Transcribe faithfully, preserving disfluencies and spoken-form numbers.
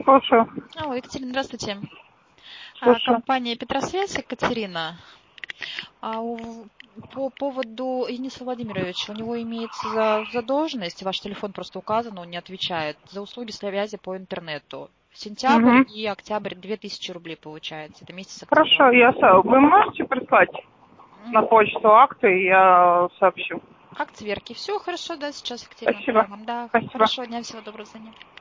Слушаю. Алло, Екатерина, здравствуйте. А, Слушаю. компания Петросвязь, Екатерина. А у- по поводу Дениса Владимировича, у него имеется за- задолженность, ваш телефон просто указан, он не отвечает, за услуги связи по интернету. Сентябрь Угу. и октябрь две тысячи рублей получается, это месяц Хорошо, октябрь. я со- вы можете прислать на М, почту акты, и я сообщу. Акт сверки. Все хорошо, да, сейчас, Екатерина, Спасибо. отправим вам. Да, Спасибо. хорошего дня, всего доброго, за